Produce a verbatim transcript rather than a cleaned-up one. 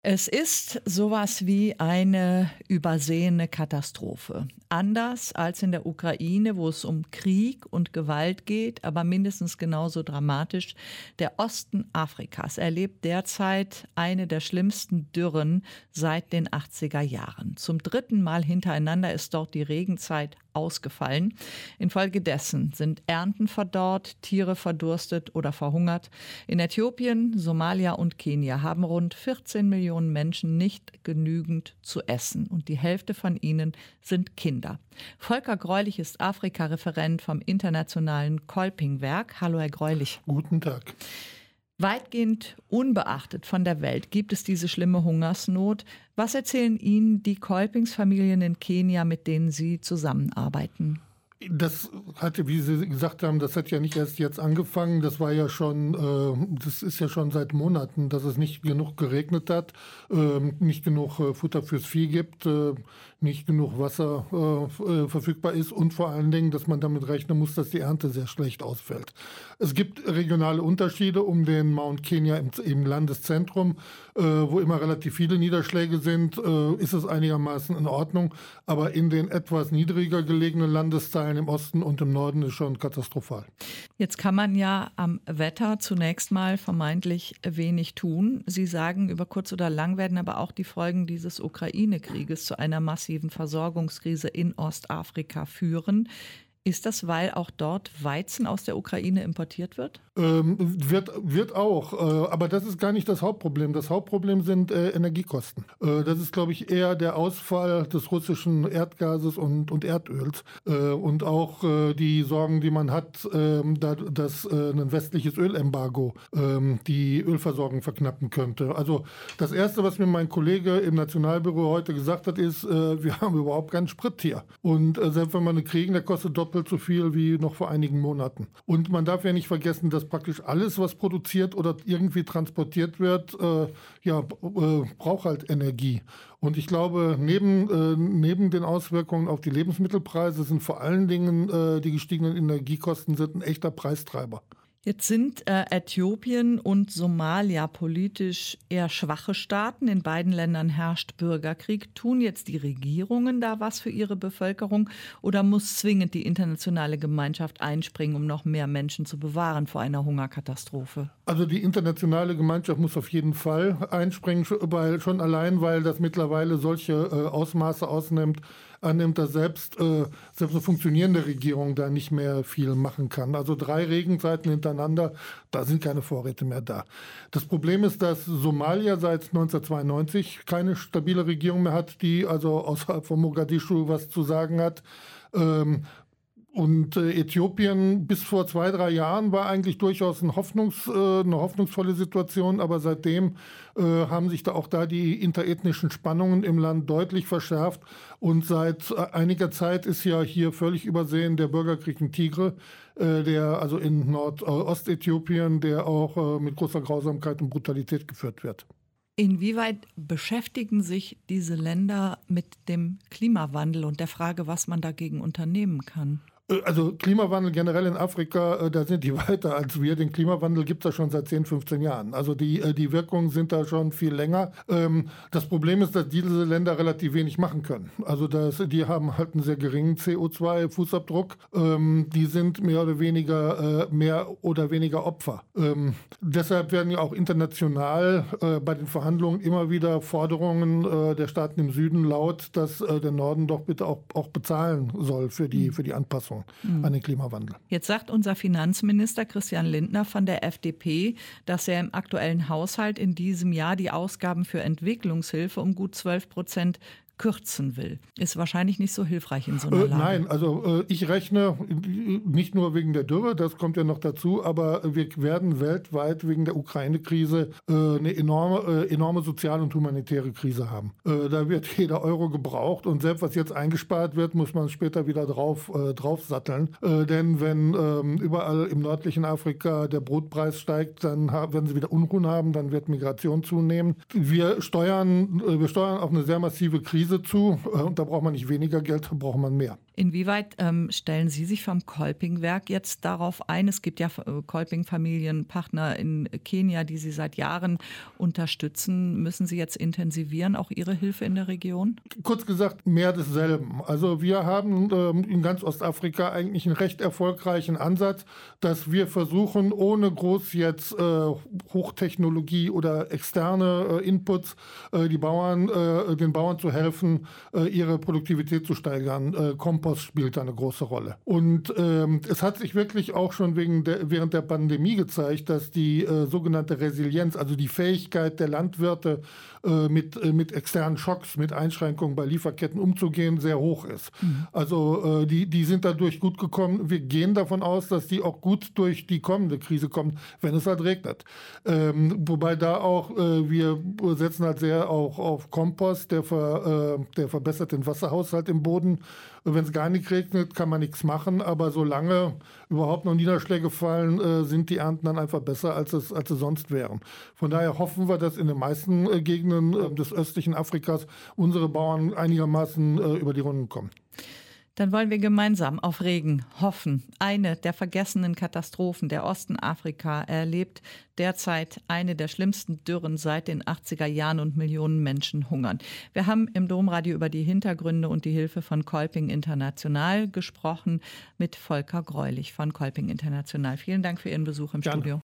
Es ist sowas wie eine übersehene Katastrophe. Anders als in der Ukraine, wo es um Krieg und Gewalt geht, aber mindestens genauso dramatisch. Der Osten Afrikas erlebt derzeit eine der schlimmsten Dürren seit den achtziger Jahren. Zum dritten Mal hintereinander ist dort die Regenzeit ausgefallen. Infolgedessen sind Ernten verdorrt, Tiere verdurstet oder verhungert. In Äthiopien, Somalia und Kenia haben rund vierzehn Millionen Menschen nicht genügend zu essen und die Hälfte von ihnen sind Kinder. Volker Greulich ist Afrika-Referent vom internationalen Kolping-Werk. Hallo, Herr Greulich. Guten Tag. Weitgehend unbeachtet von der Welt gibt es diese schlimme Hungersnot. Was erzählen Ihnen die Kolpingsfamilien in Kenia, mit denen Sie zusammenarbeiten? Das hatte, wie Sie gesagt haben, das hat ja nicht erst jetzt angefangen. Das war ja schon, äh, das ist ja schon seit Monaten, dass es nicht genug geregnet hat, äh, nicht genug äh, Futter fürs Vieh gibt, äh, nicht genug Wasser äh, verfügbar ist und vor allen Dingen, dass man damit rechnen muss, dass die Ernte sehr schlecht ausfällt. Es gibt regionale Unterschiede um den Mount Kenya im, im Landeszentrum, äh, wo immer relativ viele Niederschläge sind, äh, ist es einigermaßen in Ordnung, aber in den etwas niedriger gelegenen Landesteilen im Osten und im Norden ist schon katastrophal. Jetzt kann man ja am Wetter zunächst mal vermeintlich wenig tun. Sie sagen, über kurz oder lang werden aber auch die Folgen dieses Ukraine-Krieges zu einer massiven Versorgungskrise in Ostafrika führen. Ist das, weil auch dort Weizen aus der Ukraine importiert wird? Ähm, wird, wird auch, äh, aber das ist gar nicht das Hauptproblem. Das Hauptproblem sind äh, Energiekosten. Äh, das ist, glaube ich, eher der Ausfall des russischen Erdgases und, und Erdöls äh, und auch äh, die Sorgen, die man hat, äh, da, dass äh, ein westliches Ölembargo äh, die Ölversorgung verknappen könnte. Also das Erste, was mir mein Kollege im Nationalbüro heute gesagt hat, ist, äh, wir haben überhaupt keinen Sprit hier. Und äh, selbst wenn wir eine kriegen, der kostet doppelt so viel wie noch vor einigen Monaten. Und man darf ja nicht vergessen, dass praktisch alles, was produziert oder irgendwie transportiert wird, äh, ja, äh, braucht halt Energie. Und ich glaube, neben, äh, neben den Auswirkungen auf die Lebensmittelpreise sind vor allen Dingen äh, die gestiegenen Energiekosten sind ein echter Preistreiber. Jetzt sind äh, Äthiopien und Somalia politisch eher schwache Staaten. In beiden Ländern herrscht Bürgerkrieg. Tun jetzt die Regierungen da was für ihre Bevölkerung oder muss zwingend die internationale Gemeinschaft einspringen, um noch mehr Menschen zu bewahren vor einer Hungerkatastrophe? Also die internationale Gemeinschaft muss auf jeden Fall einspringen, weil, schon allein, weil das mittlerweile solche äh, Ausmaße ausnimmt, annimmt, dass selbst, äh, selbst eine funktionierende Regierung da nicht mehr viel machen kann. Also drei Regenzeiten hintereinander, da sind keine Vorräte mehr da. Das Problem ist, dass Somalia seit neunzehnhundertzweiundneunzig keine stabile Regierung mehr hat, die also außerhalb von Mogadischu was zu sagen hat. Ähm, Und äh, Äthiopien bis vor zwei, drei Jahren war eigentlich durchaus ein Hoffnungs, äh, eine hoffnungsvolle Situation, aber seitdem äh, haben sich da auch da die interethnischen Spannungen im Land deutlich verschärft und seit äh, einiger Zeit ist ja hier völlig übersehen der Bürgerkrieg in Tigre, äh, der also in Nordostäthiopien, der auch äh, mit großer Grausamkeit und Brutalität geführt wird. Inwieweit beschäftigen sich diese Länder mit dem Klimawandel und der Frage, was man dagegen unternehmen kann? Also Klimawandel generell in Afrika, da sind die weiter als wir. Den Klimawandel gibt es da schon seit zehn, fünfzehn Jahren. Also die, die Wirkungen sind da schon viel länger. Das Problem ist, dass diese Länder relativ wenig machen können. Also das, die haben halt einen sehr geringen C O zwei Fußabdruck. Die sind mehr oder weniger mehr oder weniger Opfer. Deshalb werden ja auch international bei den Verhandlungen immer wieder Forderungen der Staaten im Süden laut, dass der Norden doch bitte auch, auch bezahlen soll für die, für die Anpassung an den Klimawandel. Jetzt sagt unser Finanzminister Christian Lindner von der F D P, dass er im aktuellen Haushalt in diesem Jahr die Ausgaben für Entwicklungshilfe um gut zwölf Prozent kürzen will. Ist wahrscheinlich nicht so hilfreich in so einer Lage. Äh, nein, also äh, ich rechne nicht nur wegen der Dürre, das kommt ja noch dazu, aber wir werden weltweit wegen der Ukraine-Krise äh, eine enorme, äh, enorme soziale und humanitäre Krise haben. Äh, da wird jeder Euro gebraucht und selbst was jetzt eingespart wird, muss man später wieder drauf, äh, draufsatteln. Äh, denn wenn äh, überall im nördlichen Afrika der Brotpreis steigt, dann werden sie wieder Unruhen haben, dann wird Migration zunehmen. Wir steuern, äh, wir steuern auf eine sehr massive Krise zu und da braucht man nicht weniger Geld, da braucht man mehr. Inwieweit ähm, stellen Sie sich vom Kolpingwerk jetzt darauf ein? Es gibt ja äh, Kolping-Familienpartner in Kenia, die Sie seit Jahren unterstützen. Müssen Sie jetzt intensivieren, auch Ihre Hilfe in der Region? Kurz gesagt, mehr desselben. Also wir haben ähm, in ganz Ostafrika eigentlich einen recht erfolgreichen Ansatz, dass wir versuchen, ohne groß jetzt äh, Hochtechnologie oder externe äh, Inputs äh, die Bauern, äh, den Bauern zu helfen, äh, ihre Produktivität zu steigern. Äh, Kompost spielt da eine große Rolle. Und ähm, es hat sich wirklich auch schon wegen der, während der Pandemie gezeigt, dass die äh, sogenannte Resilienz, also die Fähigkeit der Landwirte äh, mit, äh, mit externen Schocks, mit Einschränkungen bei Lieferketten umzugehen, sehr hoch ist. Mhm. Also äh, die, die sind dadurch gut gekommen. Wir gehen davon aus, dass die auch gut durch die kommende Krise kommen, wenn es halt regnet. Ähm, wobei da auch, äh, wir setzen halt sehr auch auf Kompost, der, ver, äh, der verbessert den Wasserhaushalt im Boden. Wenn es gar nicht regnet, kann man nichts machen, aber solange überhaupt noch Niederschläge fallen, äh, sind die Ernten dann einfach besser, als es, als sie sonst wären. Von daher hoffen wir, dass in den meisten äh, Gegenden äh, des östlichen Afrikas unsere Bauern einigermaßen äh, über die Runden kommen. Dann wollen wir gemeinsam auf Regen hoffen. Eine der vergessenen Katastrophen der Osten Afrika erlebt derzeit eine der schlimmsten Dürren seit den achtziger Jahren und Millionen Menschen hungern. Wir haben im Domradio über die Hintergründe und die Hilfe von Kolping International gesprochen mit Volker Greulich von Kolping International. Vielen Dank für Ihren Besuch im Gerne. Studio.